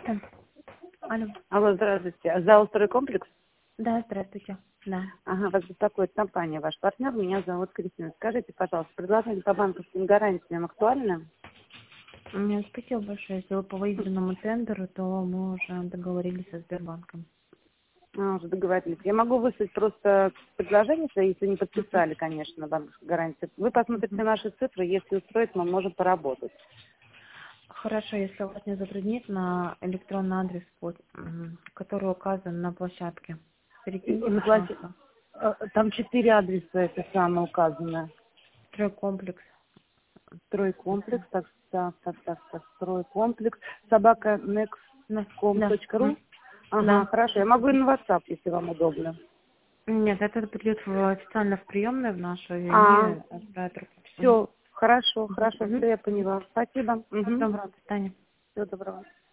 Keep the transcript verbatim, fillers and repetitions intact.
Да. Алло. Алло, здравствуйте. ЗАО «Стройкомплекс»? Да, здравствуйте. Да. Ага, вас беспокоит компания, ваш партнер. Меня зовут Кристина. Скажите, пожалуйста, предложение по банковским гарантиям актуально? Мне спасибо большое. Если вы по выигранному тендеру, то мы уже договорились со Сбербанком. А, уже договорились. Я могу выслать просто предложение свои, если не подписали, конечно, на банковскую гарантию. Вы посмотрите наши цифры, если устроит, мы можем поработать. Хорошо, если вас не затруднит, на электронный адрес, под- м, который указан на площадке. И- Перекиньте, и на плач- пожалуйста. э, Там четыре адреса, это самое указано. Стройкомплекс. Стройкомплекс, так, так, так, так, так, стройкомплекс, собака некс Да. ком Да. точка ру. М. Ага, Да. хорошо. Я могу и на WhatsApp, если вам удобно. Нет, это придет в- официально в приемную в нашу, и А, они отправят руку. Мгм. все, хорошо, Мгм. хорошо, Мгм. все, я поняла. Спасибо. Всего Угу. доброго, до свидания. Всего доброго.